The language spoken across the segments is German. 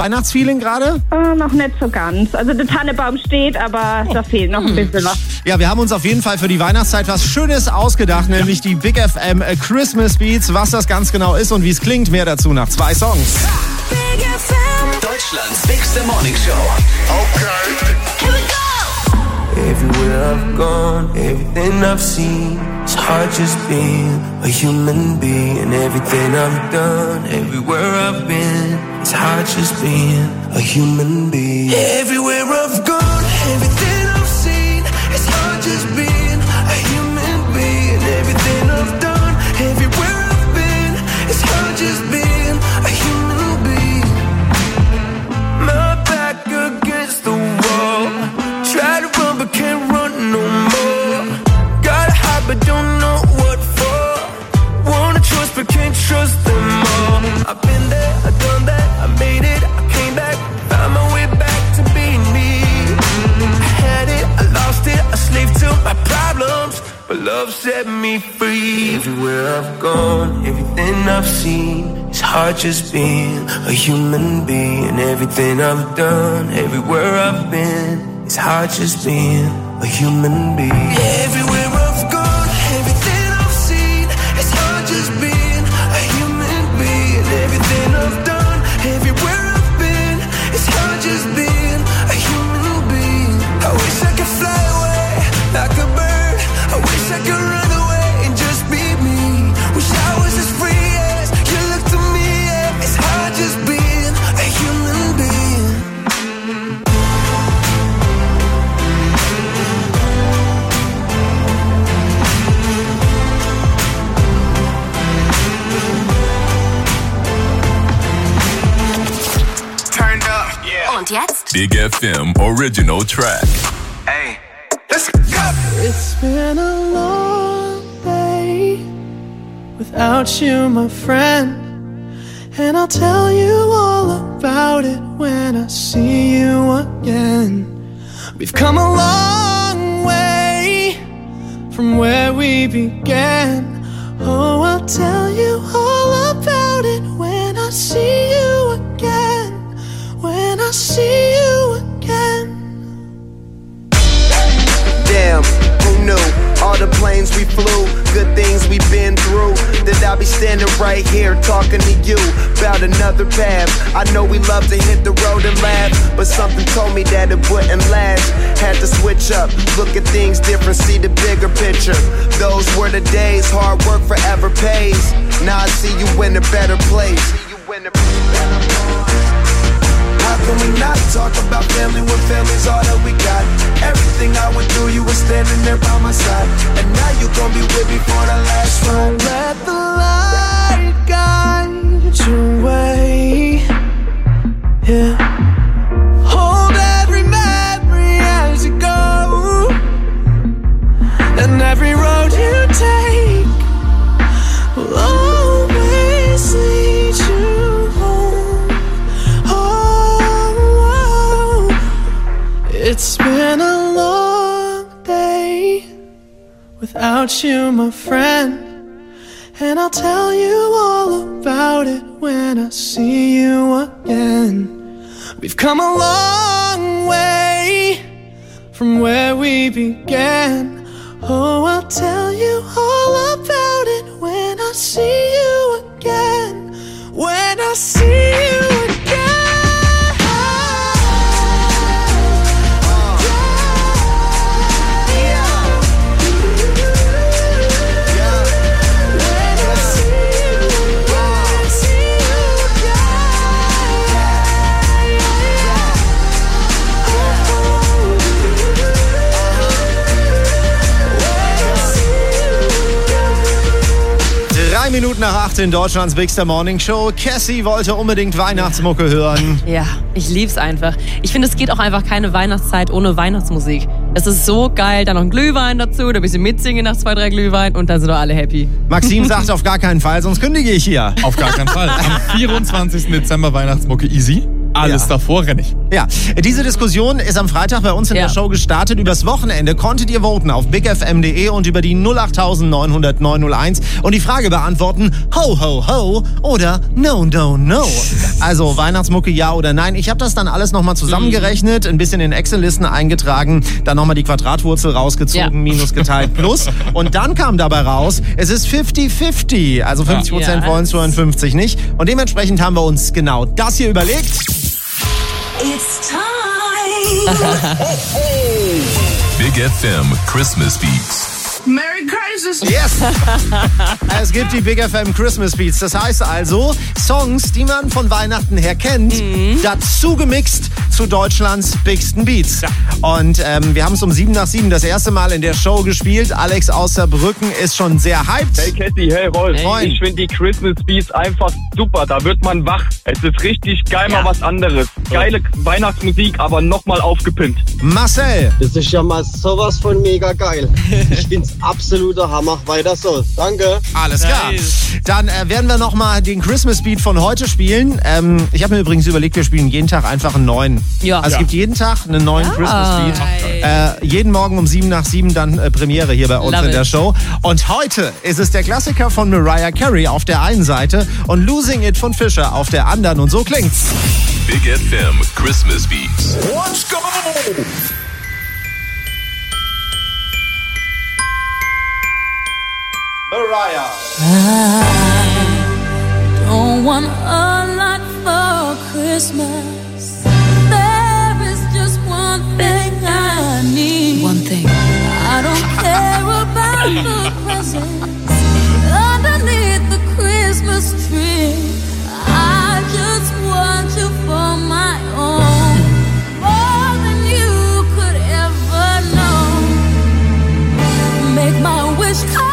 Weihnachtsfeeling gerade? Noch nicht so ganz. Also der Tannenbaum steht, aber da fehlt noch ein bisschen was. Ja, wir haben uns auf jeden Fall für die Weihnachtszeit was Schönes ausgedacht, nämlich die Big FM Christmas Beats. Was das ganz genau ist und wie es klingt, mehr dazu nach 2 Songs. Big FM. Deutschlands bigste Morning Show. Okay. Here we go. Everywhere I've gone, everything I've seen, it's hard just being a human being. Everything I've done, everywhere I've been, it's hard just being a human being. Everywhere I've gone, everything I've seen, it's hard just being a human being. Everything I've done, everywhere I've been, it's hard just being a human being. My back against the wall, try to run but can't run no more. Gotta hide but don't know what for. Wanna trust but can't trust them all. I've been there, I've done that, I made it, I came back, found my way back to being me. I had it, I lost it, a slave to my problems, but love set me free. Everywhere I've gone, everything I've seen, it's hard just being a human being. Everything I've done, everywhere I've been, it's hard just being a human being. Everywhere I've gone, everything I've seen, it's hard just being a human being. Everything I've done, everywhere I've been, it's hard just being a human being. I wish I could fly away like a bird. I wish I could run away and just be me. Wish I was as free as you look to me. Yeah, it's hard just being a human being. Turned up. Yeah. Und jetzt? Big FM Original Track. Hey, let's go. It's been a long day without you, my friend. And I'll tell you all about it when I see you again. We've come a long way from where we began. Oh, I'll tell you all about it when I see you again. When I see you again. Damn, who knew? All the planes we flew, good things we've been through. That I'll be standing right here talking to you about another path. I know we love to hit the road and laugh, but something told me that it wouldn't last. Had to switch up, look at things different, see the bigger picture. Those were the days, hard work forever pays. Now I see you in a better place. How can we not talk about family when family's all that we got? Everything I went through, you were standing there by my side. And now you gon' be with me for the last ride. Let the light guide your way. Yeah. Hold every memory as you go. And every road you take will always lead you home. Oh, it's been a long day without you, my friend. And I'll tell you all about it when I see you again. We've come a long way from where we began. Oh, I'll tell you all about it when I see you again. When I see you again. Minuten nach 8 in Deutschlands Bigster Morning Show. Cassie wollte unbedingt Weihnachtsmucke hören. Ja, ich lieb's einfach. Ich finde, es geht auch einfach keine Weihnachtszeit ohne Weihnachtsmusik. Es ist so geil, dann noch ein Glühwein dazu, da ein bisschen mitsingen nach 2, 3 Glühwein und dann sind wir alle happy. Maxim sagt auf gar keinen Fall, sonst kündige ich hier. Auf gar keinen Fall. Am 24. Dezember Weihnachtsmucke easy. Alles davor renne ich. Ja, diese Diskussion ist am Freitag bei uns in der Show gestartet. Übers Wochenende konntet ihr voten auf bigfm.de und über die 08900 901 und die Frage beantworten, ho, ho, ho oder no, no, no. Also Weihnachtsmucke, ja oder nein. Ich habe das dann alles nochmal zusammengerechnet, ein bisschen in Excel-Listen eingetragen, dann nochmal die Quadratwurzel rausgezogen, minus geteilt plus. Und dann kam dabei raus, es ist 50-50. Also 50% wollen es hören, 50 nicht. Und dementsprechend haben wir uns genau das hier überlegt. It's time. Big FM Christmas Beats. Merry Christmas. Yes! Es gibt die Big FM Christmas Beats. Das heißt also, Songs, die man von Weihnachten her kennt, dazu gemixt zu Deutschlands bigsten Beats. Ja. Und wir haben es um 7:07 das erste Mal in der Show gespielt. Alex aus Saarbrücken ist schon sehr hyped. Hey Cassie, hey Rolf. Moin. Ich finde die Christmas Beats einfach super. Da wird man wach. Es ist richtig geil, mal was anderes. Geile Weihnachtsmusik, aber nochmal aufgepimpt. Marcel. Das ist ja mal sowas von mega geil. Ich find's absoluter Hammer. Weiter so. Danke. Alles klar. Dann werden wir nochmal den Christmas Beat von heute spielen. Ich habe mir übrigens überlegt, wir spielen jeden Tag einfach einen neuen. Ja. Also es gibt jeden Tag einen neuen Christmas Beat. Jeden Morgen um 7:07 dann Premiere hier bei uns in der Show. Und heute ist es der Klassiker von Mariah Carey auf der einen Seite und Losing It von Fisher auf der anderen. Und so klingt's. Big FM Christmas Beats. Let's go. Mariah. I don't want a lot for Christmas. There is just one thing I need. One thing. I don't care about the presents underneath the Christmas tree. I just want you for my own, more than you could ever know. Make my wish come.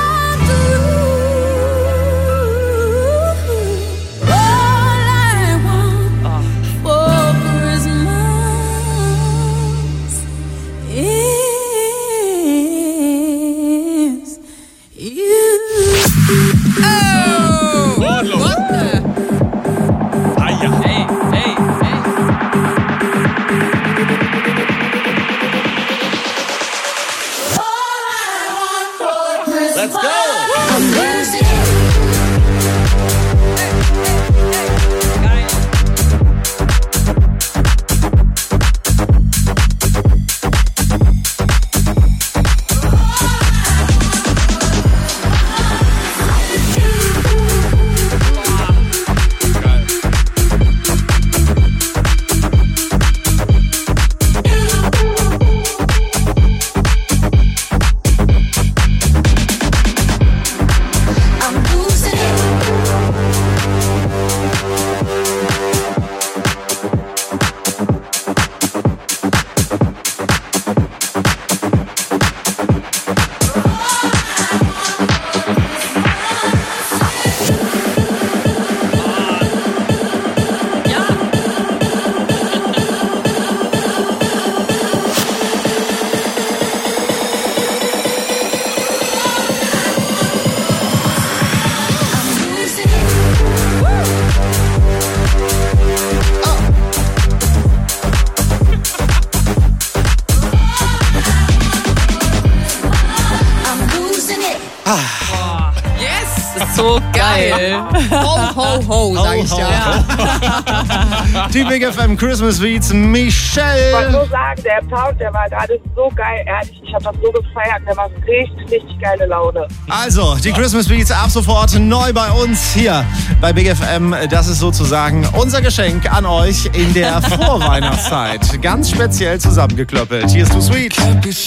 So geil. Ho, ho, ho, sag ich ja. Die Big FM Christmas Beats, Michelle. Ich wollte nur sagen, der Sound, der war gerade so geil, ehrlich. Ich habe das so gefeiert. Der war richtig, richtig geile Laune. Also, die Christmas Beats ab sofort neu bei uns hier bei Big FM. Das ist sozusagen unser Geschenk an euch in der Vorweihnachtszeit. Ganz speziell zusammengeklöppelt. Hier ist Too Sweet.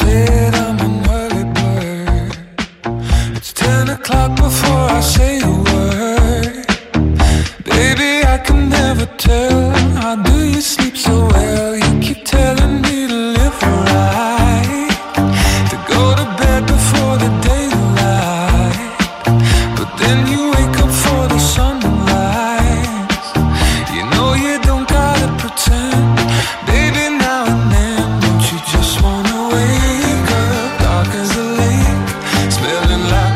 10 o'clock before I say a word. Baby, I can never tell. How do you sleep so well? You keep telling me to live right, to go to bed before the daylight. But then you wake up for the sunrise. You know you don't gotta pretend. Baby, now and then, don't you just wanna wake up dark as a lake, smelling like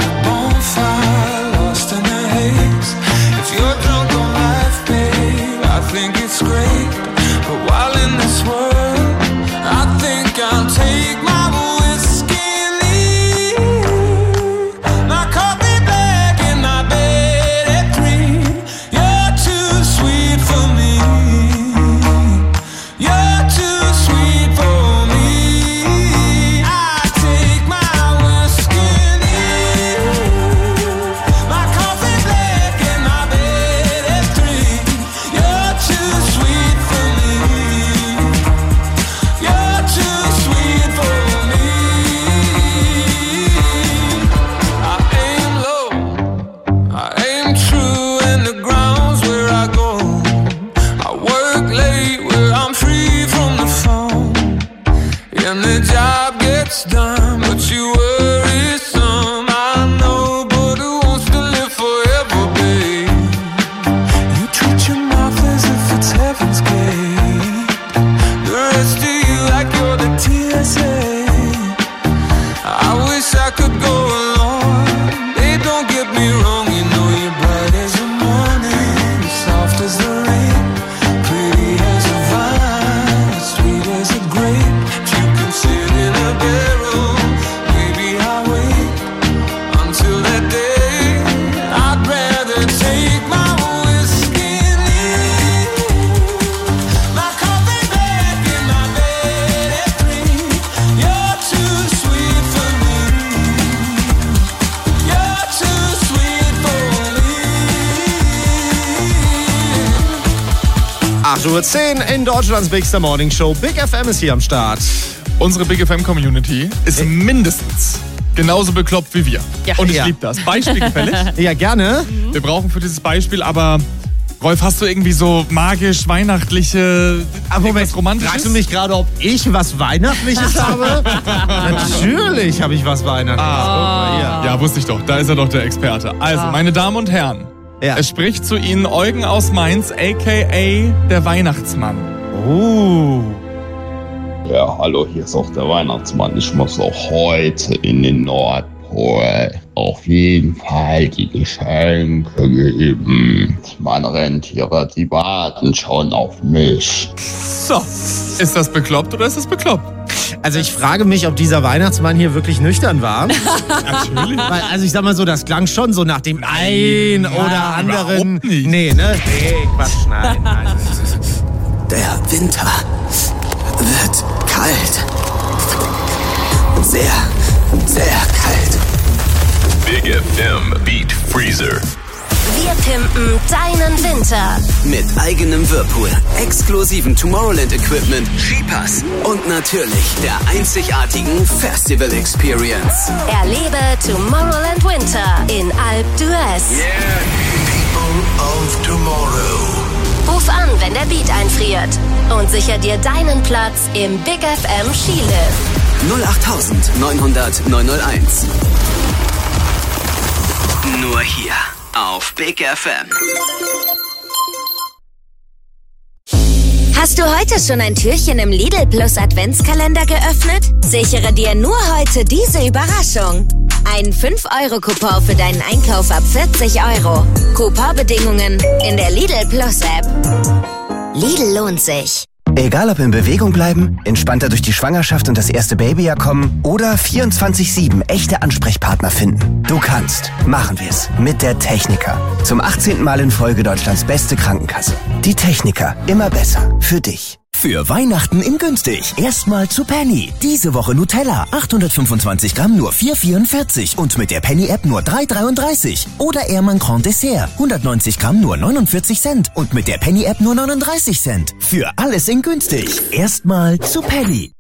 lost in the haze. If you're drunk on life, babe, I think it's great. 8:10 Uhr in Deutschlands Bigster Morning Show. Big FM ist hier am Start. Unsere Big FM Community ist mindestens genauso bekloppt wie wir. Ja. Und ich liebe das. Beispiel gefällig? Ja, gerne. Wir brauchen für dieses Beispiel aber... Rolf, hast du irgendwie so magisch, weihnachtliche, Moment, Romantisches? fragst du mich gerade, ob ich was Weihnachtliches habe? Natürlich habe ich was Weihnachtliches. Ja, wusste ich doch. Da ist er doch der Experte. Also, meine Damen und Herren, es spricht zu Ihnen Eugen aus Mainz, a.k.a. der Weihnachtsmann. Ja, hallo, hier ist auch der Weihnachtsmann. Ich muss auch heute in den Nordpol auf jeden Fall die Geschenke geben. Meine Rentiere, die warten schon auf mich. So, ist das bekloppt oder ist das bekloppt? Also ich frage mich, ob dieser Weihnachtsmann hier wirklich nüchtern war. Natürlich. Weil, also ich sag mal so, das klang schon so nach dem einen oder anderen. Nicht. Nee, ne? Nee, Quatsch, nein. Der Winter wird kalt. Sehr, sehr kalt. Big FM Beat Freezer. Wir pimpen deinen Winter. Mit eigenem Whirlpool, exklusiven Tomorrowland-Equipment, Skipass und natürlich der einzigartigen Festival Experience. Erlebe Tomorrowland Winter in Alpe d'Huez. Yeah, people of tomorrow. Ruf an, wenn der Beat einfriert und sicher dir deinen Platz im Big FM Skilift. 08900 901. Nur hier auf Big FM. Hast du heute schon ein Türchen im Lidl Plus Adventskalender geöffnet? Sichere dir nur heute diese Überraschung. Ein 5-Euro-Coupon für deinen Einkauf ab 40 €. Couponbedingungen in der Lidl Plus App. Lidl lohnt sich. Egal ob in Bewegung bleiben, entspannter durch die Schwangerschaft und das erste Babyjahr kommen oder 24/7 echte Ansprechpartner finden. Du kannst. Machen wir's. Mit der Techniker. Zum 18. Mal in Folge Deutschlands beste Krankenkasse. Die Techniker. Immer besser. Für dich. Für Weihnachten in günstig. Erstmal zu Penny. Diese Woche Nutella. 825 Gramm nur 4,44. Und mit der Penny-App nur 3,33. Oder Ehrmann Grand Dessert. 190 Gramm nur 49 Cent. Und mit der Penny-App nur 39 Cent. Für alles in günstig. Erstmal zu Penny.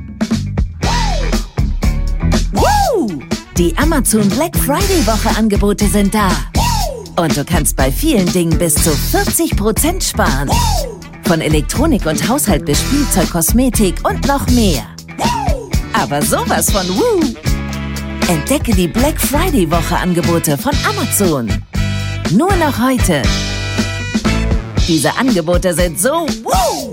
Die Amazon Black Friday Woche Angebote sind da. Und du kannst bei vielen Dingen bis zu 40% sparen. Von Elektronik und Haushalt bis Spielzeug, Kosmetik und noch mehr. Aber sowas von Woo! Entdecke die Black Friday Woche Angebote von Amazon. Nur noch heute. Diese Angebote sind so Woo!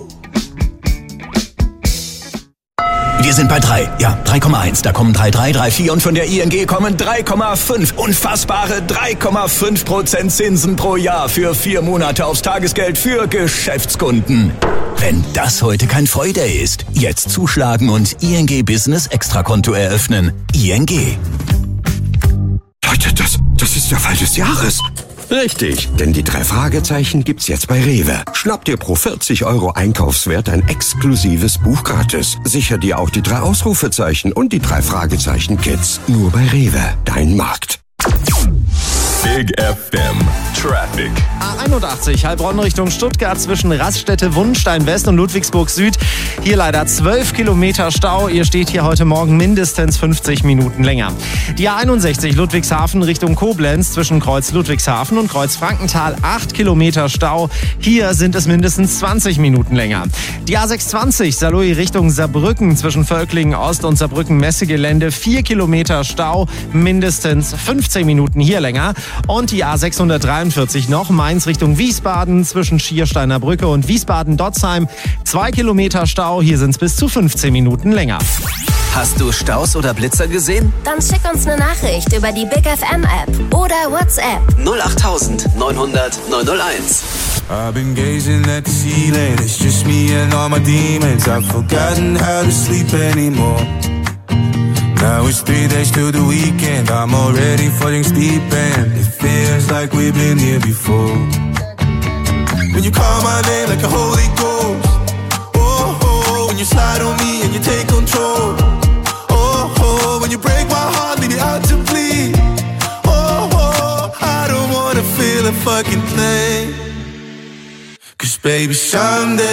Wir sind bei 3. Ja, 3,1. Da kommen 3,3, 3,4 und von der ING kommen 3,5. Unfassbare 3,5% Zinsen pro Jahr für 4 Monate aufs Tagesgeld für Geschäftskunden. Wenn das heute kein Freude ist, jetzt zuschlagen und ING Business Extrakonto eröffnen. ING. Leute, das ist der Fall des Jahres. Richtig, denn die 3 Fragezeichen gibt's jetzt bei Rewe. Schnapp dir pro 40 € Einkaufswert ein exklusives Buch gratis. Sicher dir auch die 3 Ausrufezeichen und die 3 Fragezeichen-Kits. Nur bei Rewe, dein Markt. Big FM Traffic. A81, Heilbronn Richtung Stuttgart zwischen Raststätte Wundenstein West und Ludwigsburg Süd. Hier leider 12 Kilometer Stau. Ihr steht hier heute Morgen mindestens 50 Minuten länger. Die A61 Ludwigshafen Richtung Koblenz zwischen Kreuz Ludwigshafen und Kreuz Frankenthal 8 Kilometer Stau. Hier sind es mindestens 20 Minuten länger. Die A620 Saarlouis Richtung Saarbrücken zwischen Völklingen Ost und Saarbrücken Messegelände 4 Kilometer Stau, mindestens 15 Minuten hier länger. Und die A643 noch Mainz Richtung Wiesbaden zwischen Schiersteiner Brücke und Wiesbaden-Dotzheim 2 Kilometer Stau, hier sind es bis zu 15 Minuten länger. Hast du Staus oder Blitzer gesehen? Dann schick uns eine Nachricht über die Big FM App oder WhatsApp. 08900 901. I've been gazing at the ceiling, it's just me and all my demons. I've forgotten how to sleep anymore. Now it's 3 days to the weekend, I'm already falling deep and it feels like we've been here before. When you call my name like a Holy Ghost, oh, oh, when you slide on me and you take control, oh, oh, when you break my heart, leave it out to bleed, oh, oh, I don't wanna feel a fucking thing. Cause baby, someday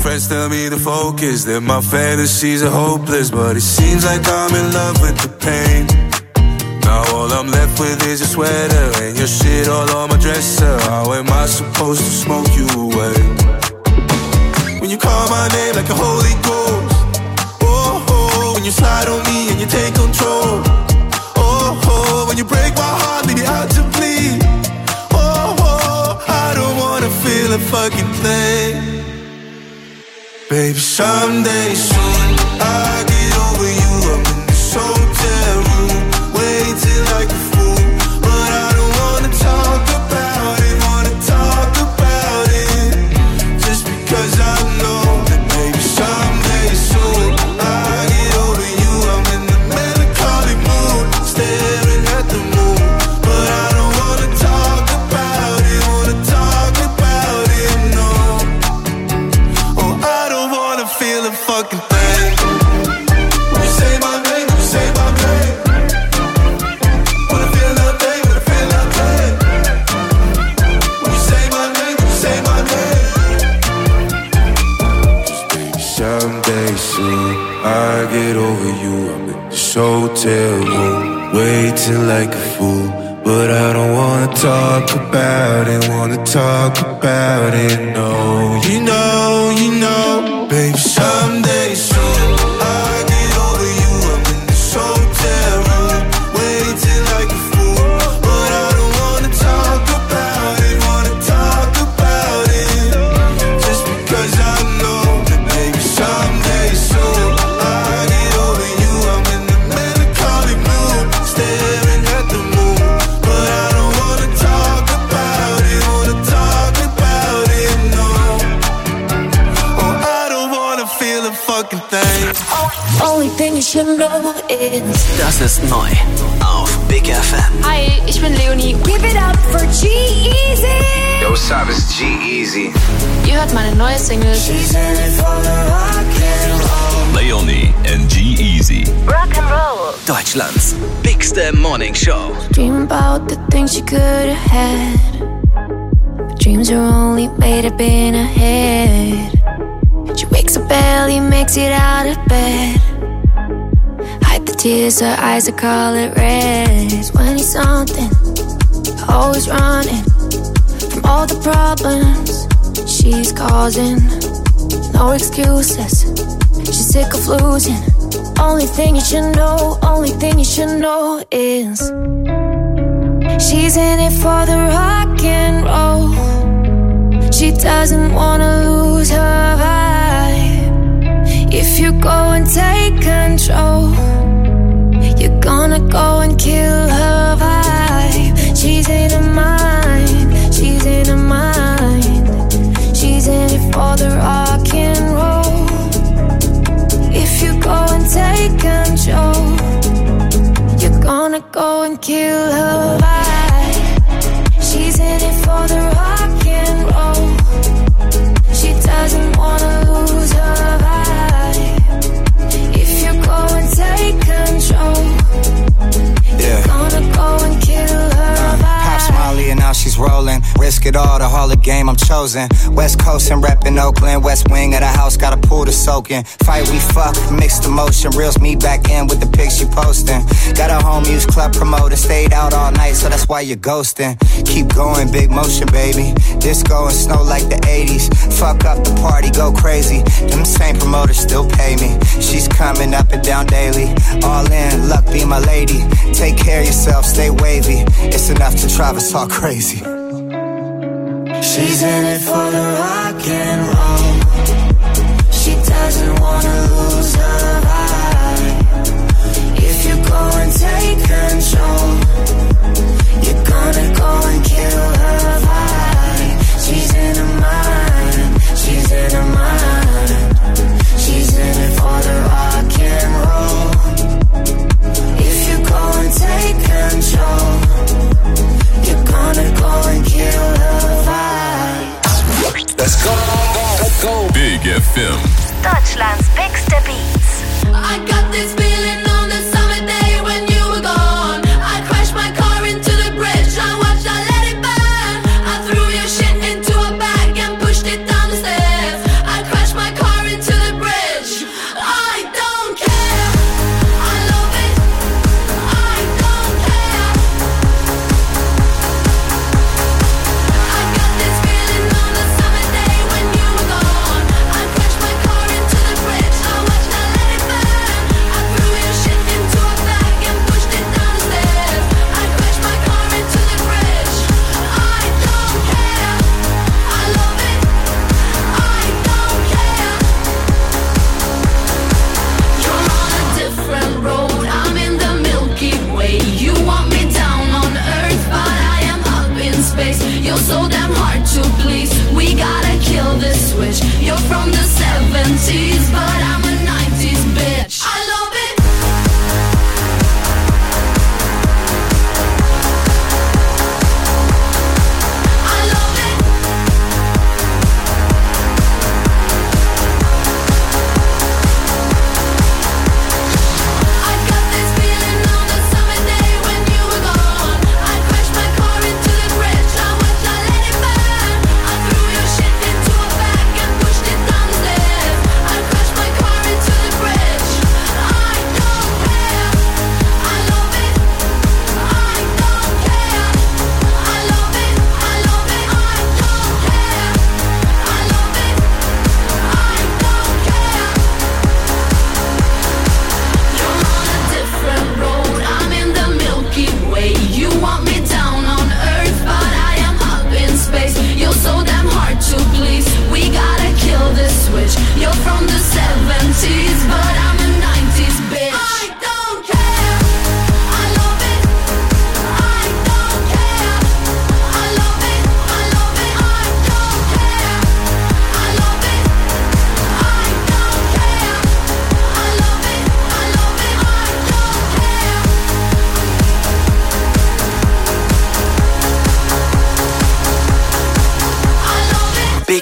friends tell me to focus, that my fantasies are hopeless, but it seems like I'm in love with the pain. Now all I'm left with is your sweater and your shit all on my dresser. How am I supposed to smoke you away? When you call my name like a Holy Ghost, oh, oh, when you slide on me and you take control, oh, oh, when you break my heart, leave me out to bleed, oh, oh, I don't wanna feel a fucking thing. Baby, someday soon I'll get over you. I'm in this hotel room, waiting like a fool, but I don't wanna talk about it, just because I know that maybe someday soon I'll get over you. I'm in the melancholy mood, staring at the moon, but I don't wanna talk about it, no. Oh, I don't wanna feel a fucking thing. When you say my name, when you say my name, wanna feel nothing, wanna feel nothing. When you say my name, when you say my name, just baby, someday soon I'll get over you. I'm in this hotel room, waiting like a fool, but I don't wanna talk about it, no. You know, baby, someday soon I'll get over you. I'm in this hotel room, waiting like a fool, but I don't wanna talk about it, just because I know that maybe someday soon I'll get over you. I'm in the melancholy mood, staring at the moon, but I don't wanna talk about it, no. Oh, I don't wanna feel a fucking thing. Only thing you should know is Das ist neu auf Big FM. Hi, ich bin Leonie. Give it up for G-Eazy. Yo, what's up? It's G-Eazy. Ihr hört meine neue Single. She's in it for the rock and roll. Leonie and G-Eazy. Rock and roll. Deutschlands bigste Morning Show. Dream about the things you could have had, but dreams are only made up in her head. She wakes up early, makes it out of bed, hide the tears, her eyes are color red. 20-something, always running from all the problems she's causing. No excuses, she's sick of losing. Only thing you should know is she's in it for the rock and roll. She doesn't wanna lose her vibe. If you go and take control, you're gonna go and kill her vibe. She's in her mind, she's in her mind. She's in it for the rock and roll. If you go and take control, you're gonna go and kill her vibe. She's in it for the rock and roll. She doesn't wanna lose her vibe. If you go and take control, you're gonna go and kill her vibe. Pop Smiley and now she's rolling. Risk it all, the Hall of Game, I'm chosen. West Coast and reppin' Oakland. West wing of the house, got a pool to soak in. Fight, we fuck, mixed emotion. Reels me back in with the pics you posting. Got a home use club promoter. Stayed out all night, so that's why you're ghosting. Keep going, big motion, baby. Disco and snow like the 80s. Fuck up the party, go crazy. Them same promoters still pay me. She's coming up and down daily. All in, luck be my lady. Take care of yourself, stay wavy. It's enough to drive us all crazy. She's in it for the rock and roll. She doesn't wanna lose her vibe. If you go and take control, you're gonna go and kill her vibe. She's in her mind, she's in her mind. She's in it for the rock and roll. If you go and take control, you're gonna go and kill her vibe. Let's go, let's go. Big FM. Deutschlands bigste Beats. I got this feeling on the summer day when you were gone. I crashed my car into the bridge. I watched, I let it burn. I threw your shit into a bag and pushed it down the stairs. I crashed my car.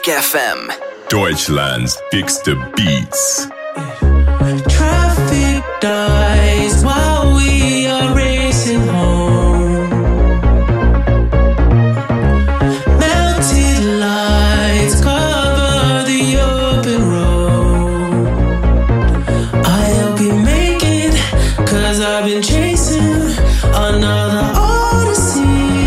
Big FM. Deutschlands bigste Beats. Traffic dies while we are racing home. Melted lights cover the open road. I hope you make it, 'cause I've been chasing another odyssey.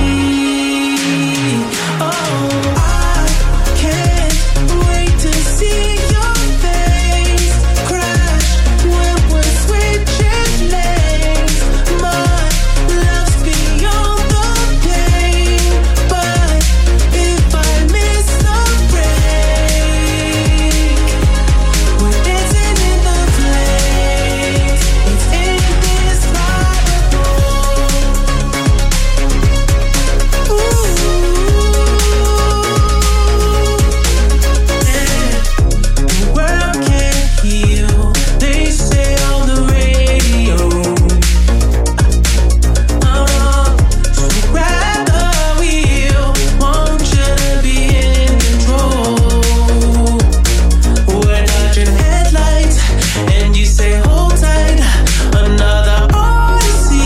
Oh, I can't wait to see your face crash when we're switching lanes. My love's beyond the pain, but if I miss the break, we're dancing in the flames. It's indescribable. The world can't heal, they say on the radio. So grab the wheel, want you to be in control. We're dodging headlights, and you say hold tight, another odyssey.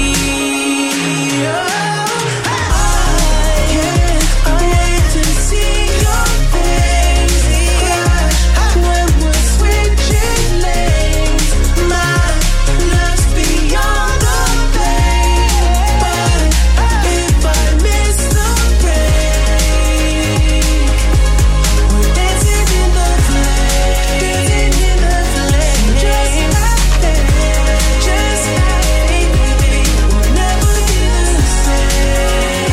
I can't wait to see your face crash when we're switching lanes. My love's beyond the pain, but if I miss the break, we're dancing in the flames, just like that, just like we'll never be the same.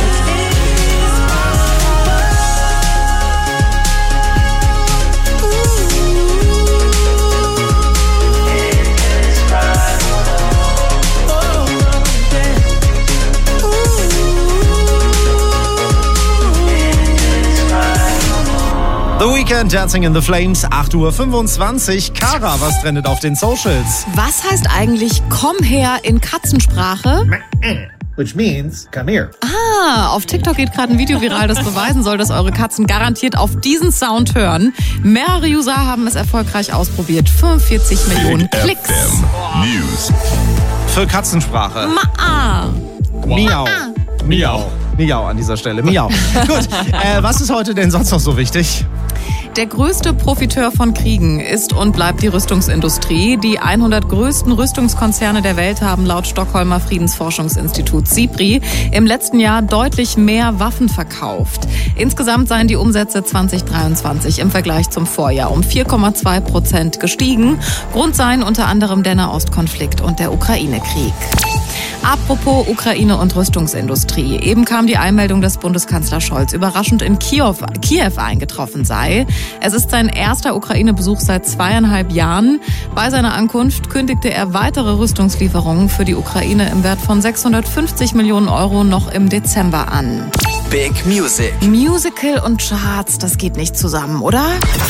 The Weeknd, Dancing in the Flames, 8:25 Uhr. Kara, was trendet auf den Socials? Was heißt eigentlich komm her in Katzensprache? Which means, come here. Auf TikTok geht gerade ein Video viral, das beweisen soll, dass eure Katzen garantiert auf diesen Sound hören. Mehrere User haben es erfolgreich ausprobiert. 45 Millionen Klicks. News. Für Katzensprache. Miau. Miau. Miau an dieser Stelle. Miau. Gut, was ist heute denn sonst noch so wichtig? Der größte Profiteur von Kriegen ist und bleibt die Rüstungsindustrie. Die 100 größten Rüstungskonzerne der Welt haben laut Stockholmer Friedensforschungsinstitut SIPRI im letzten Jahr deutlich mehr Waffen verkauft. Insgesamt seien die Umsätze 2023 im Vergleich zum Vorjahr um 4,2% gestiegen. Grund seien unter anderem der Nahostkonflikt und der Ukraine-Krieg. Apropos Ukraine und Rüstungsindustrie. Eben kam die Einmeldung, dass Bundeskanzler Scholz überraschend in Kiew eingetroffen sei. Es ist sein erster Ukraine-Besuch seit 2,5 Jahren. Bei seiner Ankunft kündigte er weitere Rüstungslieferungen für die Ukraine im Wert von 650 Millionen Euro noch im Dezember an. Big Music. Musical und Charts, das geht nicht zusammen, oder?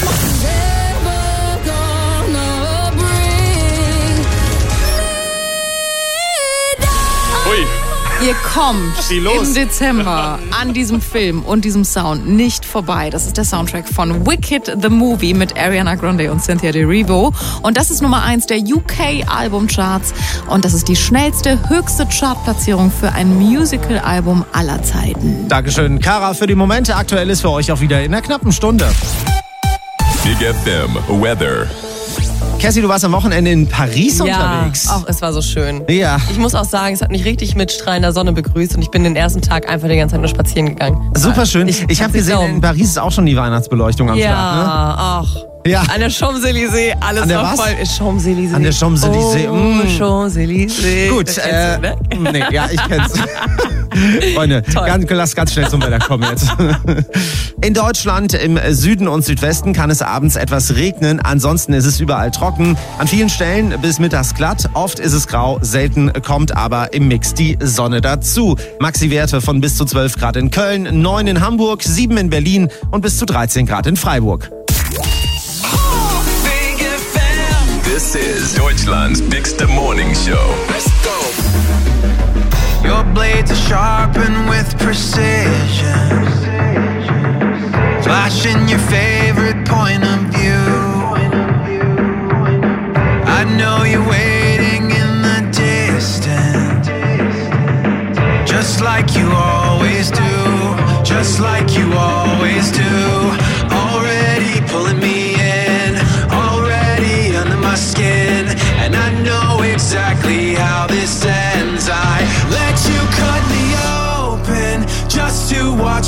Ihr kommt im Dezember an diesem Film und diesem Sound nicht vorbei. Das ist der Soundtrack von Wicked the Movie mit Ariana Grande und Cynthia Erivo. Und das ist Nummer 1 der UK-Albumcharts. Und das ist die schnellste, höchste Chartplatzierung für ein Musical-Album aller Zeiten. Dankeschön, Kara, für die Momente. Aktuell ist für euch auch wieder in einer knappen Stunde. Big FM Weather. Cassie, du warst am Wochenende in Paris unterwegs. Ja, es war so schön. Ja. Ich muss auch sagen, es hat mich richtig mit strahlender Sonne begrüßt und ich bin den ersten Tag einfach die ganze Zeit nur spazieren gegangen. Super schön. Ich habe gesehen, in Paris ist auch schon die Weihnachtsbeleuchtung am Start. Ja, ach. Ja. An der Champs-Élysées, alles noch voll. Champs-Élysées. An der Champs-Élysées. Oh, Champs-Élysées. Gut. Du, ne? Nee, ja, ich kenn's. Freunde, lass ganz schnell zum Wetter kommen jetzt. In Deutschland im Süden und Südwesten kann es abends etwas regnen. Ansonsten ist es überall trocken. An vielen Stellen bis mittags glatt. Oft ist es grau. Selten kommt aber im Mix die Sonne dazu. Maxi-Werte von bis zu 12 Grad in Köln, 9 in Hamburg, 7 in Berlin und bis zu 13 Grad in Freiburg. This is Deutschland's biggest morning show. Let's go. Your blades are sharpened with precision, flashing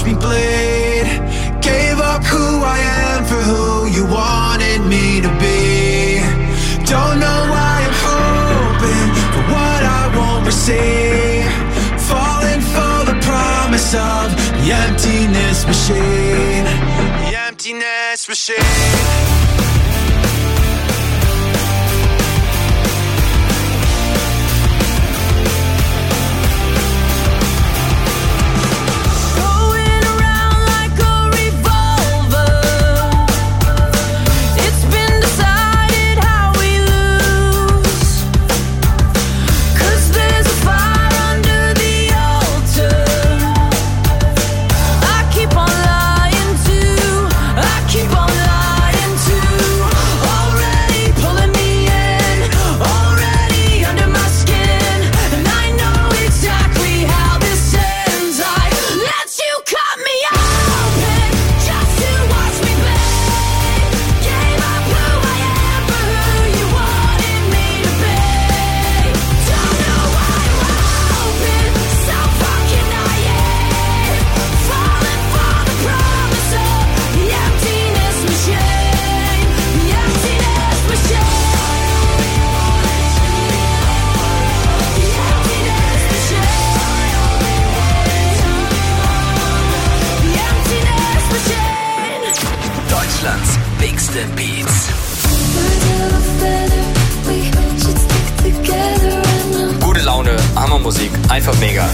watch me bleed. Gave up who I am for who you wanted me to be. Don't know why I'm hoping for what I won't receive. Falling for the promise of the emptiness machine. The emptiness machine. Deutschlands Bigste Beats. Gute Laune, Hammermusik, einfach mega.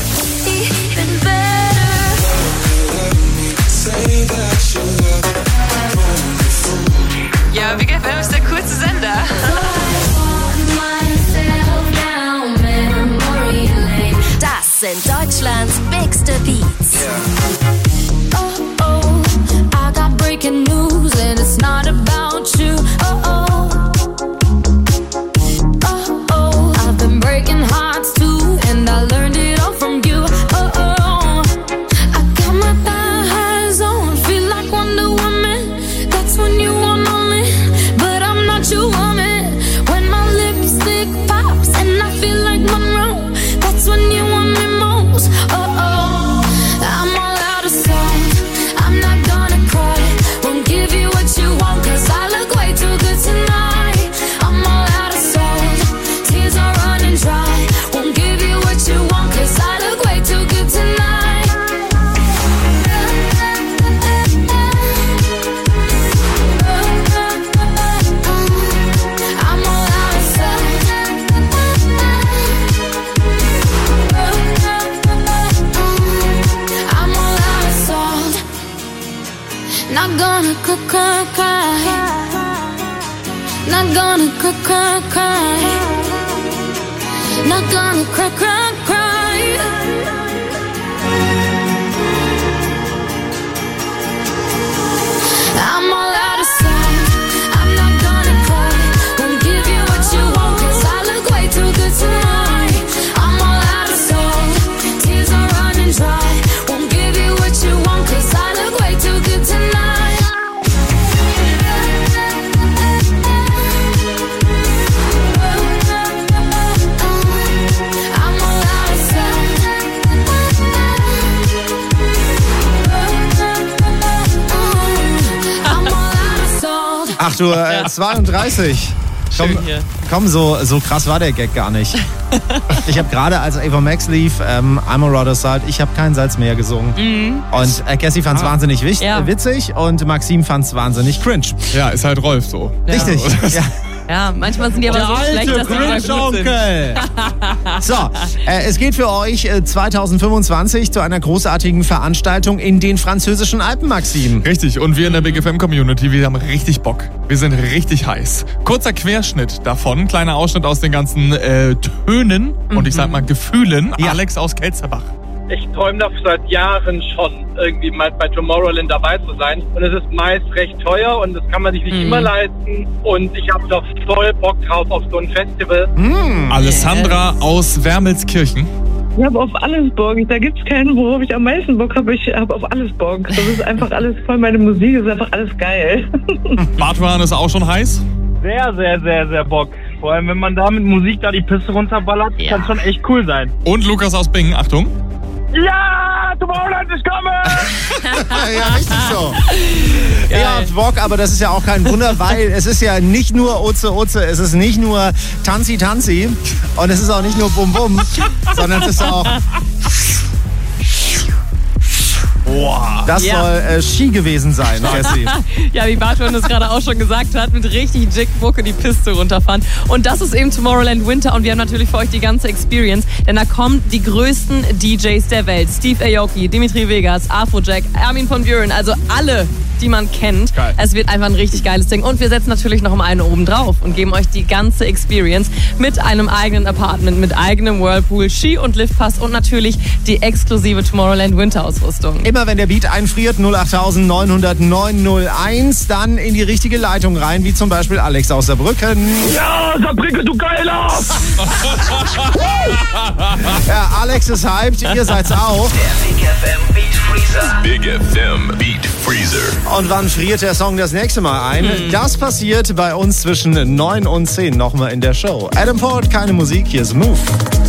Ja, Big FM ist der coolste Sender. Das sind Deutschlands Bigste Beats. I got breaking news and it's not about you. I've been breaking hearts too, and I learned it all from you. I got my thighs on, feel like Wonder Woman. That's when you want me, but I'm not your woman. When my lipstick pops and I feel like Monroe, that's when you want me most. I'm all out of songs. I'm not gonna cry. Won't give you what you want, 'cause I look way too good tonight. I'm all out of songs. Tears are running dry. Won't give you what you want, 'cause I look way too good tonight. I'm all out of songs. I'm all out of songs. Not gonna cry. Not gonna cry. Not gonna cry. I'm all out of songs. I'm not gonna cry. Won't give you what you want, 'cause I look way too good tonight. I'm all out of songs. Tears are running dry. Won't give you what you want, 'cause I look way too good tonight. I'm all out of songs. I'm all out of songs. 8:32 Uhr. Komm, so krass war der Gag gar nicht. Ich habe gerade, als Ava Max lief, I'm a Rather Salt, ich habe kein Salz mehr gesungen. Mhm. Und Cassie fand es wahnsinnig witzig und Maxim fand es wahnsinnig cringe. Ja, ist halt Rolf so. Richtig. Ja. Ja, manchmal sind die aber so schlecht, dass die mal gut sind. So, es geht für euch 2025 zu einer großartigen Veranstaltung in den französischen Alpen, Maxim. Richtig, und wir in der Big FM Community, wir haben richtig Bock. Wir sind richtig heiß. Kurzer Querschnitt davon, kleiner Ausschnitt aus den ganzen Tönen und ich sag mal Gefühlen. Ja. Alex aus Kelzerbach. Ich träume davon seit Jahren schon, irgendwie mal bei Tomorrowland dabei zu sein. Und es ist meist recht teuer und das kann man sich nicht immer leisten. Und ich habe doch voll Bock drauf auf so ein Festival. Alessandra aus Wermelskirchen. Ich habe auf alles Bock. Da gibt's keinen, worauf ich am meisten Bock habe. Ich habe auf alles Bock. Das ist einfach alles voll meine Musik. Das ist einfach alles geil. Bartwan ist auch schon heiß? Sehr, sehr, sehr, sehr Bock. Vor allem, wenn man da mit Musik da die Piste runterballert, kann schon echt cool sein. Und Lukas aus Bingen, Achtung. Ja! Tomorrowland ist coming! Ja, richtig so. Ihr habt Bock, aber das ist ja auch kein Wunder, weil es ist ja nicht nur Oze Oze, es ist nicht nur Tanzi Tanzi und es ist auch nicht nur Bum Bum, sondern es ist auch... Wow. Das soll Ski gewesen sein, Jessie. Ja, wie Barton es gerade auch schon gesagt hat, mit richtig Jigmucke die Piste runterfahren. Und das ist eben Tomorrowland Winter und wir haben natürlich für euch die ganze Experience, denn da kommen die größten DJs der Welt. Steve Aoki, Dimitri Vegas, Afrojack, Armin von Buuren, also alle, die man kennt. Geil. Es wird einfach ein richtig geiles Ding. Und wir setzen natürlich noch einen oben drauf und geben euch die ganze Experience mit einem eigenen Apartment, mit eigenem Whirlpool, Ski- und Liftpass und natürlich die exklusive Tomorrowland Winter Ausrüstung. Immer wenn der Beat einfriert, 08900 901, dann in die richtige Leitung rein, wie zum Beispiel Alex aus Saarbrücken. Ja, Saarbrücken, du Geiler! Ja, Alex ist hyped, ihr seid's auch. Der Big FM Beat Freezer. Big FM Beat Freezer. Und wann friert der Song das nächste Mal ein? Das passiert bei uns zwischen 9 und 10 nochmal in der Show. Adam Ford, keine Musik, hier ist Move.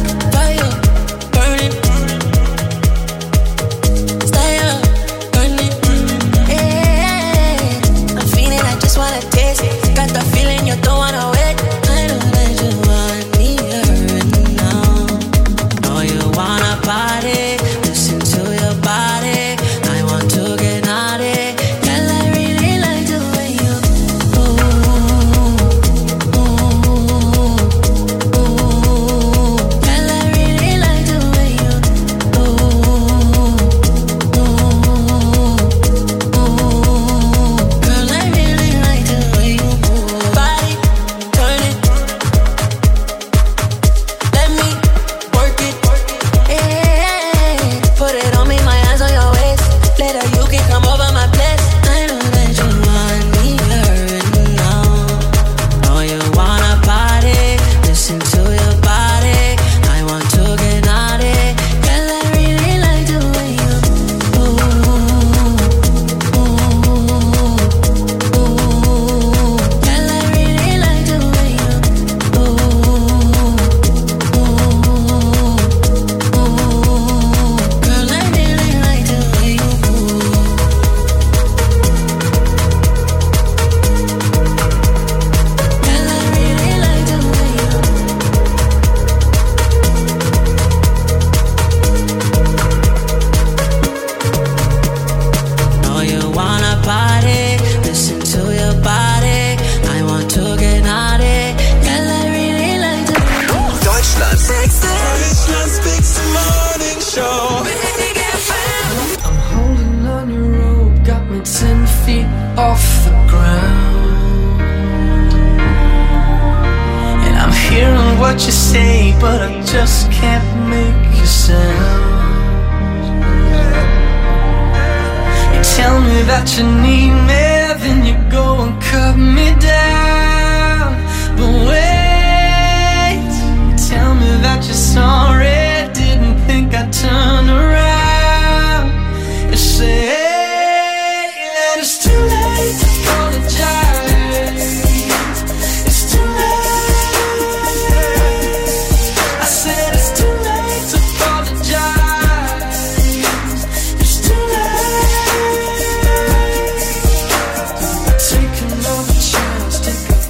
What you say, but I just can't make a sound. You tell me that you need me, then you go and cut me down. But wait, you tell me that you're sorry, didn't think I'd turn around. You say that it's too late to apologize. It's too late. Take another chance, take a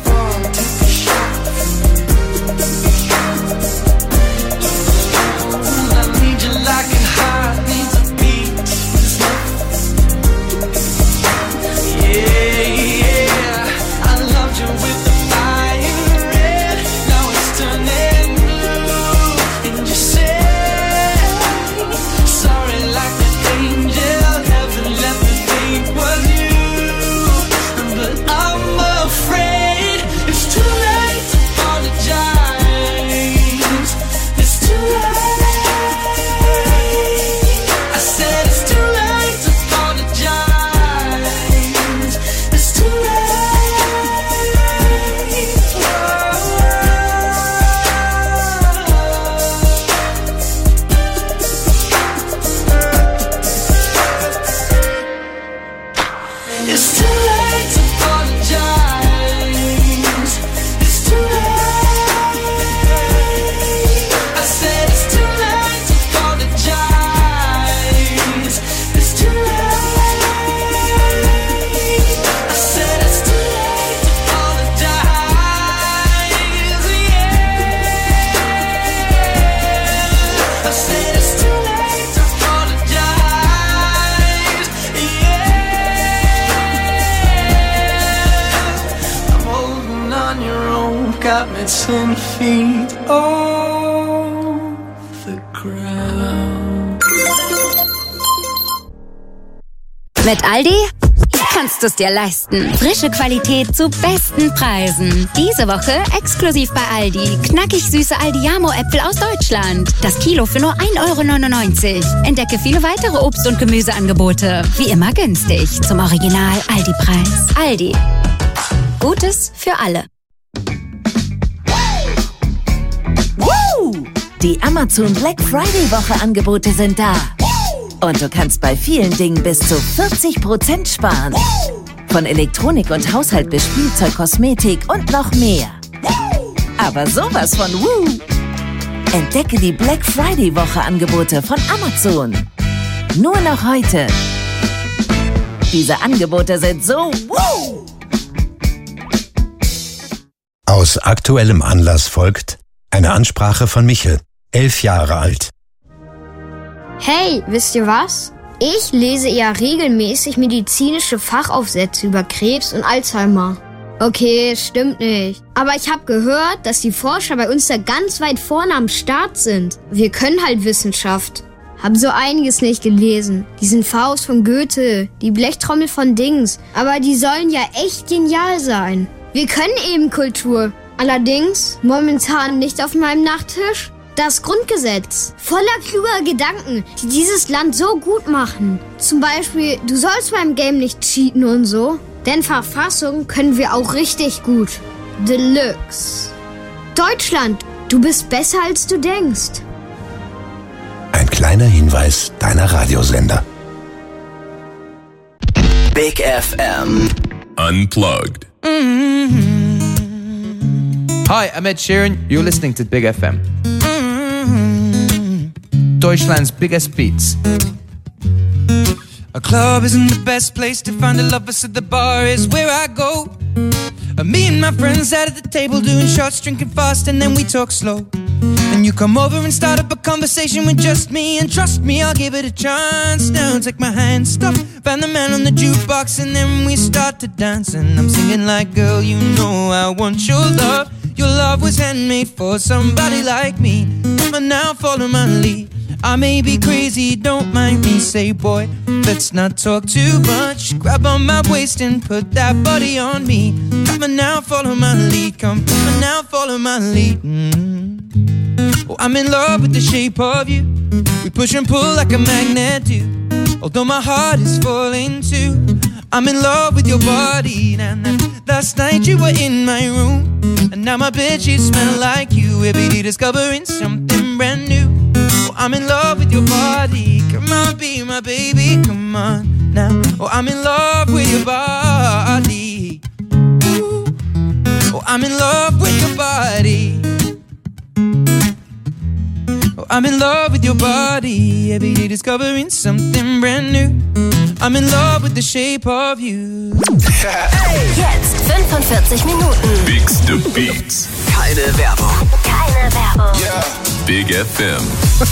on your own, got me 10 feet off the ground. Mit Aldi kannst du es dir leisten. Frische Qualität zu besten Preisen. Diese Woche exklusiv bei Aldi. Knackig süße Aldiamo-Äpfel aus Deutschland. Das Kilo für nur 1,99 €. Entdecke viele weitere Obst- und Gemüseangebote. Wie immer günstig. Zum Original Aldi-Preis. Aldi. Gutes für alle. Die Amazon Black Friday Woche Angebote sind da. Und du kannst bei vielen Dingen bis zu 40% sparen. Von Elektronik und Haushalt bis Spielzeug, Kosmetik und noch mehr. Aber sowas von Woo! Entdecke die Black Friday Woche Angebote von Amazon. Nur noch heute. Diese Angebote sind so Woo! Aus aktuellem Anlass folgt eine Ansprache von Michel, 11 Jahre alt. Hey, wisst ihr was? Ich lese ja regelmäßig medizinische Fachaufsätze über Krebs und Alzheimer. Okay, stimmt nicht. Aber ich habe gehört, dass die Forscher bei uns da ganz weit vorne am Start sind. Wir können halt Wissenschaft. Hab so einiges nicht gelesen. Diesen Faust von Goethe, die Blechtrommel von Dings. Aber die sollen ja echt genial sein. Wir können eben Kultur. Allerdings momentan nicht auf meinem Nachttisch. Das Grundgesetz. Voller kluger Gedanken, die dieses Land so gut machen. Zum Beispiel, du sollst beim Game nicht cheaten und so. Denn Verfassung können wir auch richtig gut. Deluxe. Deutschland, du bist besser als du denkst. Ein kleiner Hinweis deiner Radiosender. Big FM. Unplugged. Hi, I'm Ed Sheeran. You're listening to Big FM. Deutschland's biggest beats. A club isn't the best place to find a lover, so the bar is where I go. Me and my friends sat at the table doing shots, drinking fast, and then we talk slow. And you come over and start up a conversation with just me, and trust me, I'll give it a chance. Now take my hand, stop, find the man on the jukebox, and then we start to dance. And I'm singing like, girl, you know I want your love. Your love was handmade for somebody like me. Come on now, follow my lead. I may be crazy, don't mind me. Say, boy, let's not talk too much. Grab on my waist and put that body on me. Come on now, follow my lead. Come on now, follow my lead. Oh, I'm in love with the shape of you. We push and pull like a magnet do. Although my heart is falling too. I'm in love with your body. Now, last night you were in my room, and now my bedsheets smell like you. Every day discovering something brand new. Oh, I'm in love with your body. Come on, be my baby, come on now. Oh, I'm in love with your body. Ooh. Oh, I'm in love with your body. Oh, I'm in love with your body. Every day discovering something brand new. I'm in love with the shape of you. Jetzt 45 Minuten. Bigste Beats. Keine Werbung. Keine Werbung. Yeah. Big FM.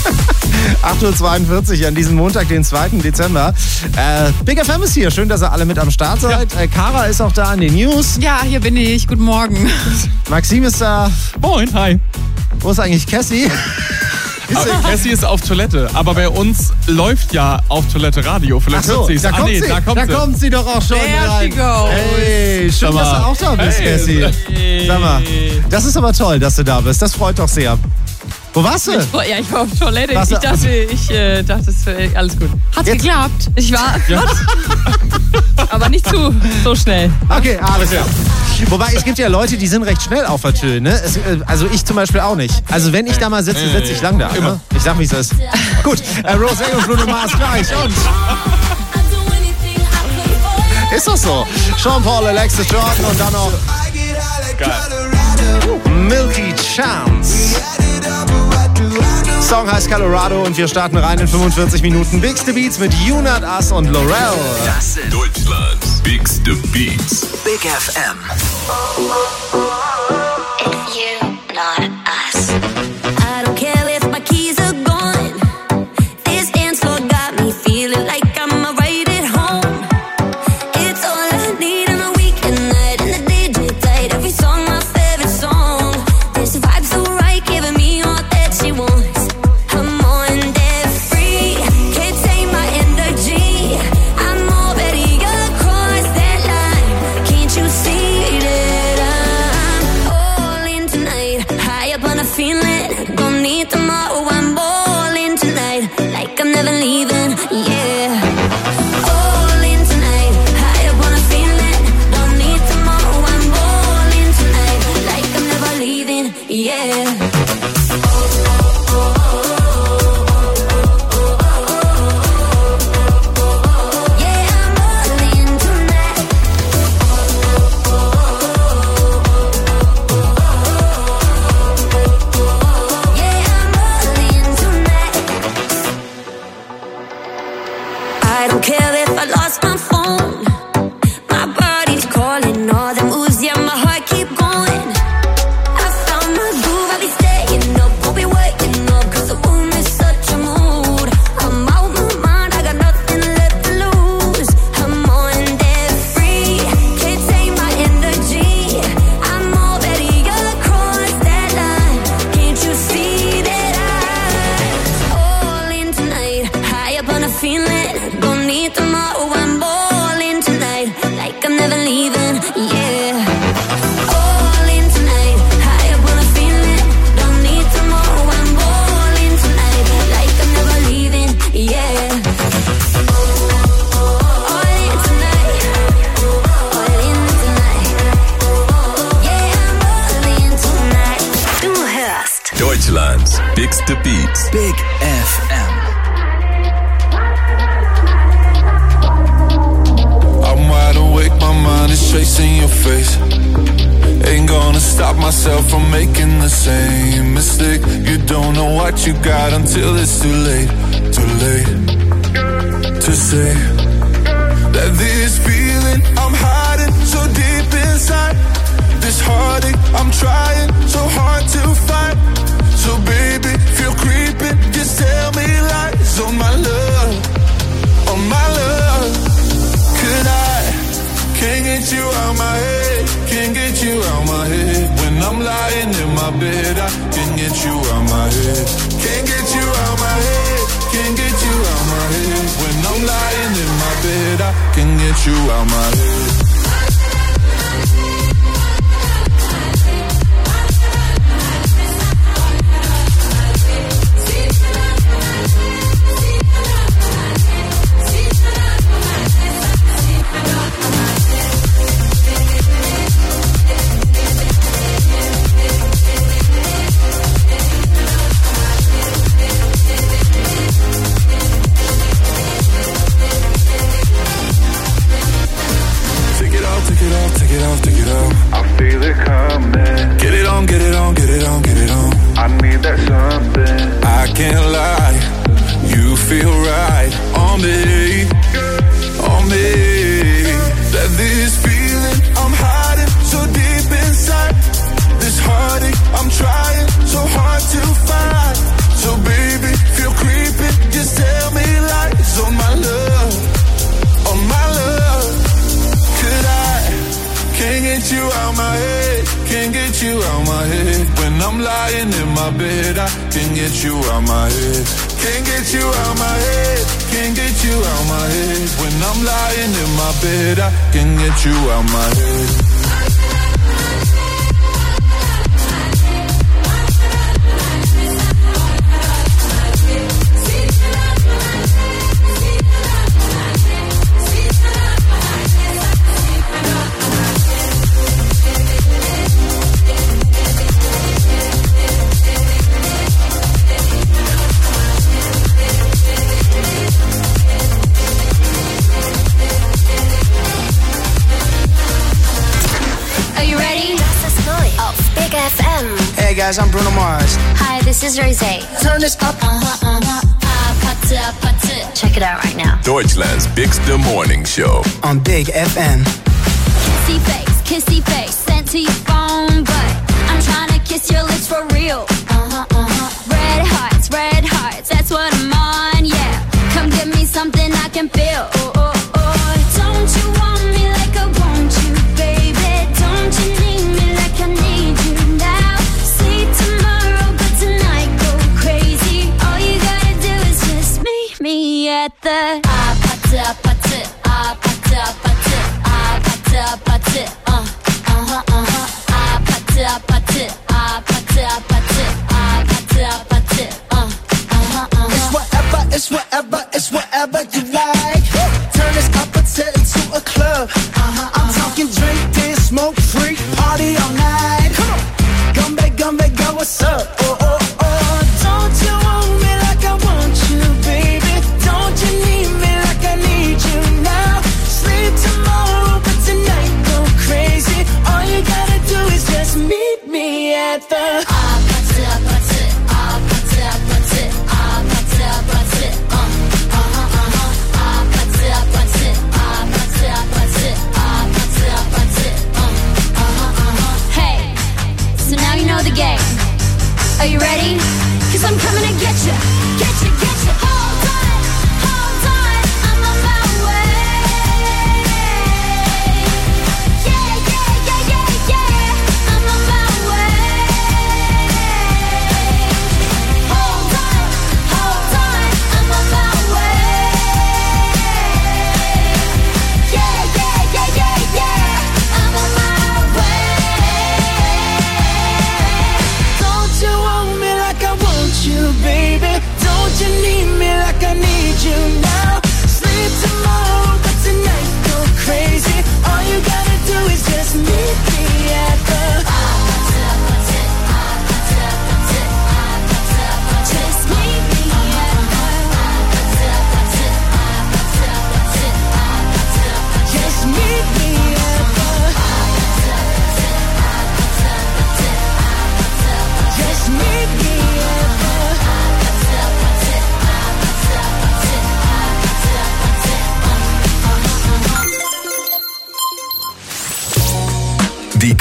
8:42 Uhr an diesem Montag, den 2. Dezember. Big FM ist hier. Schön, dass ihr alle mit am Start seid. Ja. Kara ist auch da an den News. Ja, hier bin ich. Guten Morgen. Maxim ist da. Moin, hi. Wo ist eigentlich Cassie? Cassie ist auf Toilette, aber bei uns läuft ja auf Toilette Radio. Vielleicht hört sie es. Da kommt sie doch auch schon rein. Hey, schön, dass du auch da bist, Cassie. Sag mal, das ist aber toll, dass du da bist. Das freut doch sehr. Wo warst du? Ja, ich war auf Toilette. Ich dachte, es wäre alles gut. Hat's geklappt? Ich war... Ja. Aber nicht so schnell. Okay, alles klar. Wobei, es gibt ja Leute, die sind recht schnell auf der Tür, ne? Also ich zum Beispiel auch nicht. Also wenn ich da mal sitze, sitze ich lang da. Ne? Ich sag, wie es ist. Gut, Rosé und Bruno Mars gleich und... Ist das so? Sean Paul, Alexis Jordan und dann noch... Geil. Milky Chance. Song heißt Colorado und wir starten rein in 45 Minuten. Bigste Beats mit You Not Us und Laurel. Das sind Deutschlands Bigste Beats. Big FM. It's you, not us. I don't care if my keys are gone. This dance floor got me feeling like I'm right at home. It's all I need on a weekend night, and the DJ played every song my Deutschlands bigste Beats. Big FM. I'm wide awake, my mind is chasing your face. Ain't gonna stop myself from making the same mistake. You don't know what you got until it's too late to say that this feeling I'm hiding so deep inside, this heartache I'm trying so hard to fight. So baby, feel creeping, just tell me lies on my love, on my love. Could I, can't get you out my head, can't get you out my head. When I'm lying in my bed, I can't get you out my head. Can't get you out my head, can't get you out my head. When I'm lying in my bed, I can't get you out my head. Take it off. I feel it coming. Get it on, get it on, get it on, get it on. I need that something. I can't lie, you feel right on me, on me. That this feeling I'm hiding so deep inside, this heartache I'm trying so hard to find. So baby, feel creeping, just tell me lies on my love, on my love. Could I, can't get you out my head, can't get you out my head. When I'm lying in my bed, I can't get you out my head. Can't get you out my head, can't get you out my head. When I'm lying in my bed, I can't get you out my head. Hey guys, I'm Bruno Mars. Hi, this is Rosé. Turn this up. Check it out right now. Deutschlands bigste Morning Show. On Big FM. Kissy face, sent to your phone, but I'm trying to kiss your lips for real. Red hearts, that's what I'm on, yeah. Come give me something I can feel. Don't you want me like I want you, baby? Don't you need me like I need you now? See tomorrow, but tonight go crazy. All you gotta do is just meet me at the It's whatever you like. Turn this opposite into a club. I'm talking drink, dance, smoke, freak, party all night. Come back, girl, what's up? Don't you want me like I want you, baby? Don't you need me like I need you now? Sleep tomorrow, but tonight go crazy. All you gotta do is just meet me at the Are you ready? 'Cause I'm coming to get you. Hold on, I'm on my way. Yeah, I'm on my way. Hold on, I'm on my way. Yeah, I'm on my way. Don't you want me like I want you, baby? Don't you need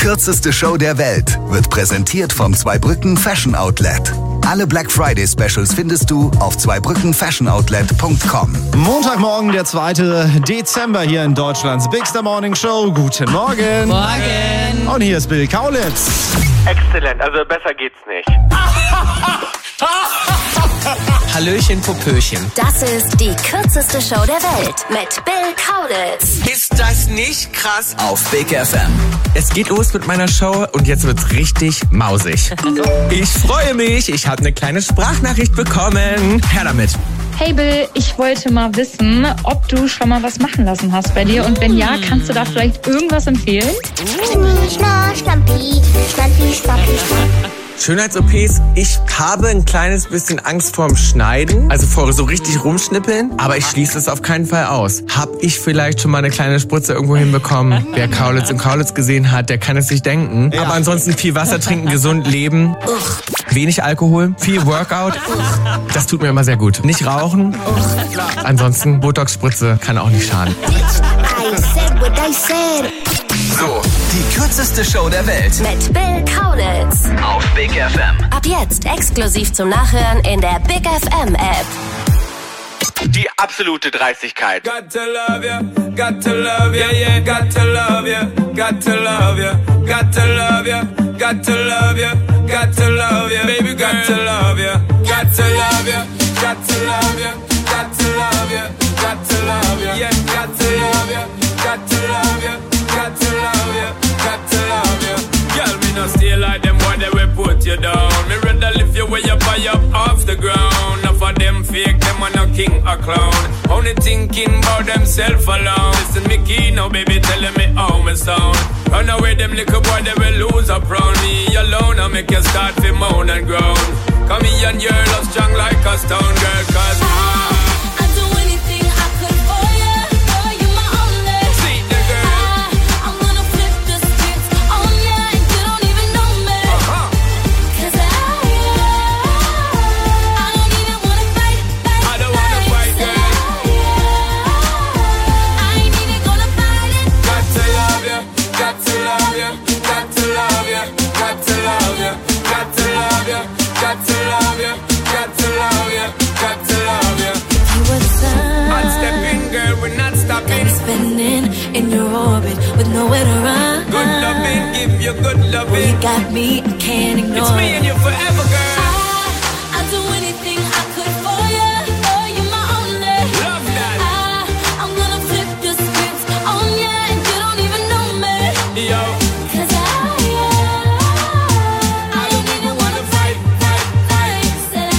kürzeste Show der Welt wird präsentiert vom Zweibrücken Fashion Outlet. Alle Black Friday Specials findest du auf zweibrückenfashionoutlet.com. Montagmorgen, der 2. Dezember hier in Deutschlands Bigster Morning Show. Guten Morgen. Morgen. Und hier ist Bill Kaulitz. Exzellent, also besser geht's nicht. Hallöchen, Popöchen. Das ist die kürzeste Show der Welt mit Bill Kaulitz. Ist das nicht krass? Auf Big FM. Es geht los mit meiner Show und jetzt wird's richtig mausig. Ich freue mich, ich habe eine kleine Sprachnachricht bekommen. Her damit. Hey Bill, ich wollte mal wissen, ob du schon mal was machen lassen hast bei dir und wenn ja, kannst du da vielleicht irgendwas empfehlen? Schönheits-OPs, ich habe ein kleines bisschen Angst vorm Schneiden, also vor so richtig rumschnippeln, aber ich schließe es auf keinen Fall aus. Hab ich vielleicht schon mal eine kleine Spritze irgendwo hinbekommen? Wer Kaulitz und Kaulitz gesehen hat, der kann es sich denken. Ja. Aber ansonsten viel Wasser trinken, gesund leben, wenig Alkohol, viel Workout, das tut mir immer sehr gut. Nicht rauchen, ansonsten Botox-Spritze kann auch nicht schaden. So, die kürzeste Show der Welt. Mit Bill Kaulitz. Auf Big FM. Ab jetzt exklusiv zum Nachhören in der Big FM App. Die absolute Dreistigkeit. Got to love you, got to love you, yeah, got to love you, got to love you, got to love you, got to love you, got to love you, baby, got to love you, got to love you, got to love you, got to love you, got to love you, yeah, got to love you, got to love you, got to love you, got to love you. Girl, me no stay like them boy, they will put you down. Me rather lift you way up high up off the ground. Enough of them fake, them are no king or clown. Only thinking about themself alone. Listen me key now, baby, telling me how me sound. Run away, them little boy, they will lose up round me alone. I make you start to moan and groan. Come here and your love strong like a stone, girl, cause I'd do anything I could for you. Boy, you my only. See the girl. I'm gonna flip the script on ya and you don't even know me. Cause I don't even wanna fight. I don't wanna fight, girl. I ain't even gonna fight it. Got to love you, got to love you, got to love you, got to love you, got to love you, got to love you, got to love you, got to love you. You were the sun. Hot stepping, girl, we're not stopping. I'm spinning in your orbit with nowhere to run. Good loving, give you good loving. You got me, I can't ignore. It's me and you forever, girl. I'd do anything I could for you. Oh, you're my only. Love that. I'm gonna flip the script on ya and you don't even know me. Yo. Cause I don't even wanna fight. Said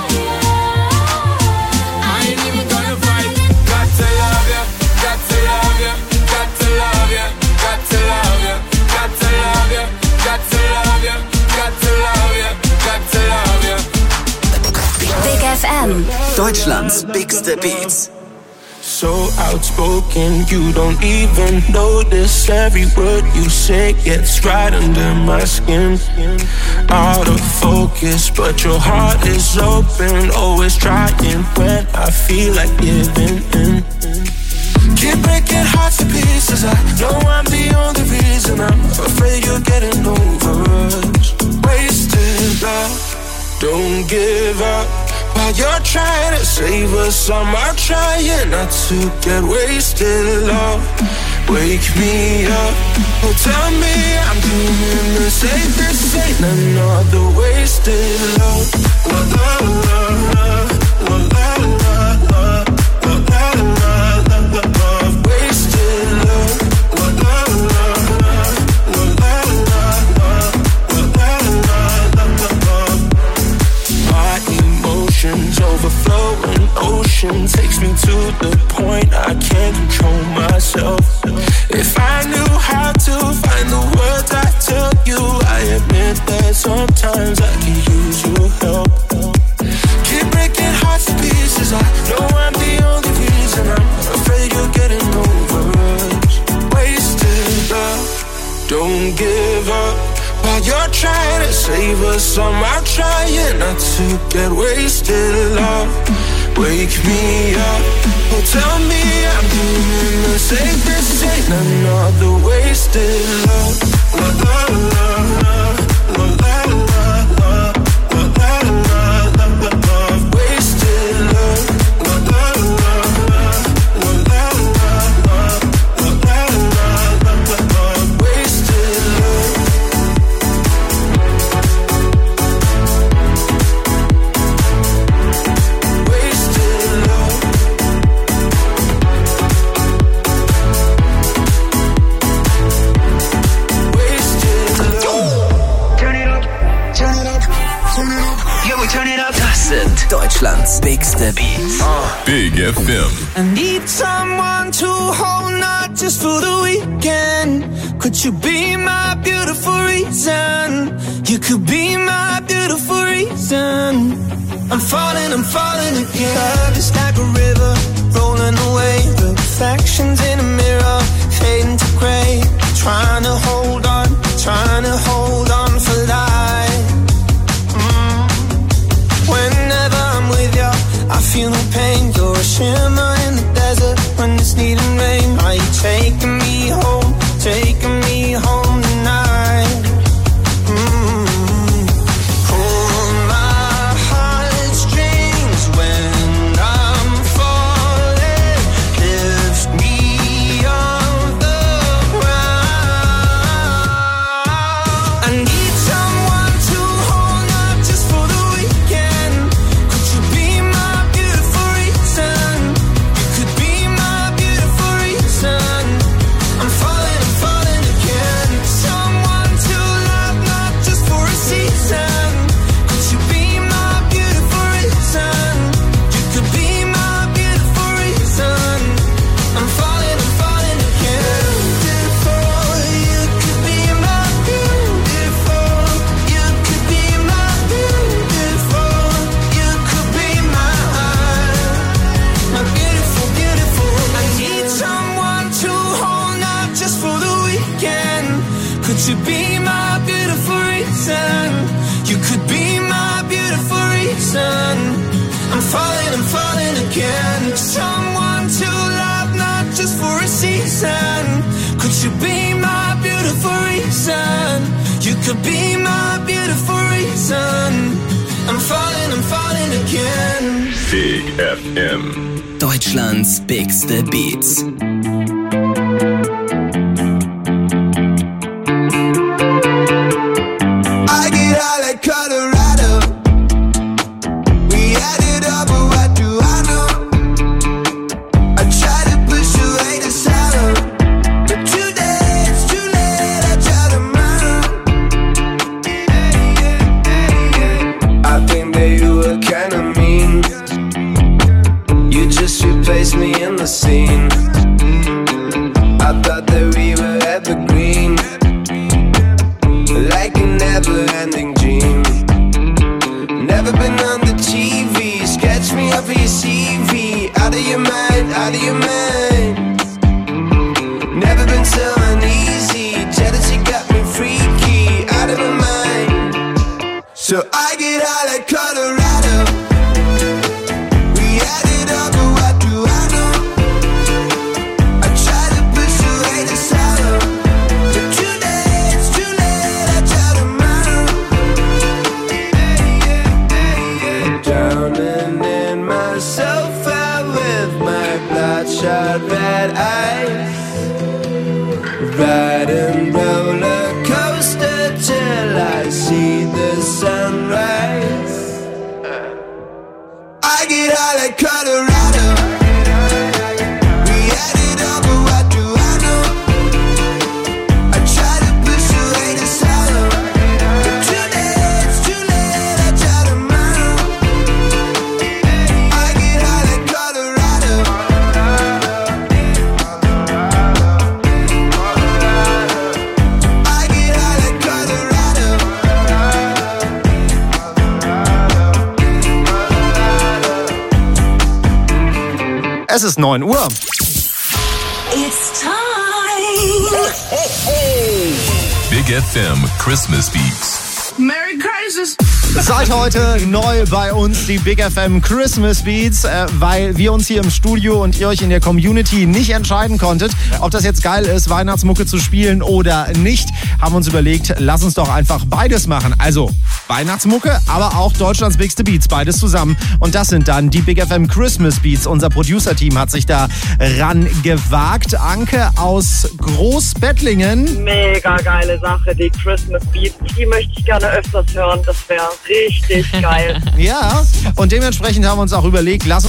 I ain't even gonna fight. Got to love you, got to love you, got to love you, got to love you, got to love you, got to love you, got to love you, got to love you. Big FM. Deutschlands bigste Beats. So outspoken, you don't even notice. Every word you say gets right under my skin. Out of focus, but your heart is open. Always trying when I feel like giving in. Keep breaking hearts to pieces. I know I'm the only reason. I'm afraid you're getting over us. Wasted love, don't give up. While you're trying to save us, I'm out trying not to get wasted. Love, wake me up. Oh, tell me I'm doing the safest. Ain't another wasted love. La la la la la la la la la la la. Wasted love. La la la la la la la la la. My emotions overflowing ocean takes me to the point I can't control myself. If I knew how to find the words I tell you, I admit that sometimes I can use your help. Keep breaking hearts to pieces. I know I'm the only reason. I'm afraid you're getting over us. Wasted love, don't give up. While you're trying to save us, I'm out trying not to get wasted. Love, wake me up. Oh, tell me I'm doing the safest. Ain't another wasted love. La la la la, la la la la, la la la la, love, wasted love. La la la la, la la la la, la la la la, love, wasted love. Das sind Deutschlands bigste Beats. Big FM. I need someone to hold, not just for the weekend. Could you be my beautiful reason? You could be my beautiful reason. I'm falling again. Love is like a river, rolling away. The reflections in a mirror, fading to gray. Trying to hold on for life. Whenever I'm with you, I feel no pain. You're a shimmer in the desert when it's needing rain. Are you taking me home tonight? Pull my heartstrings when I'm falling. Lift me off the ground. I need someone to hold, not just for the weekend. Could you be my beautiful reason? You could be my beautiful reason. I'm falling again. Someone to love, not just for a season. Could you be my beautiful reason? You could be my beautiful reason. I'm falling again. Beautiful, you could be my beautiful. You could be my beautiful. You could be my beautiful, beautiful. I need someone to hold, not just for the weekend. Could you be my beautiful reason? You could be my beautiful reason. I'm falling again. Someone to love, not just for a season. Could you be my beautiful reason? You could be my beautiful reason. I'm falling again. Big FM. Deutschlands bigste Beats. I get high like Colorado. We had it all, but what do I know? I try to push away the sorrow, but today it's too late. I try tomorrow. I think that you were kinda mean. You just replaced me in the scene. I thought that we were evergreen, like a never-ending dream. Never been on the TV. Sketch me up for your CV. Out of your mind, out of your mind. Never been so uneasy. Jealousy got me freaky, out of my mind. So I get high like Colorado. We had it all, but what do I know? I try to push away the sorrow, but today it's too late. I try tomorrow. Drowning in myself out with my bloodshot red eyes. Riding roller coaster till I see the sunrise. I get high like Colorado. We had it all, but what do I know? I try to push away the sorrow, but today it's too late. I try tomorrow. I get high like Colorado. I get high like Colorado. Es ist 9 Uhr. It's time. Big FM Christmas Beats. Merry Crisis. Seit heute neu bei uns die Big FM Christmas Beats, weil wir uns hier im Studio und ihr euch in der Community nicht entscheiden konntet, ob das jetzt geil ist, Weihnachtsmucke zu spielen oder nicht, haben uns überlegt, lass uns doch einfach beides machen. Also Weihnachtsmucke, aber auch Deutschlands Bigste Beats, beides zusammen. Und das sind dann die Big FM Christmas Beats. Unser Producer-Team hat sich da ran gewagt. Anke aus Großbettlingen. Mega geile Sache, die Christmas Beats. Die möchte ich gerne öfters hören. Das wäre richtig geil. Ja, und dementsprechend haben wir uns auch überlegt, lass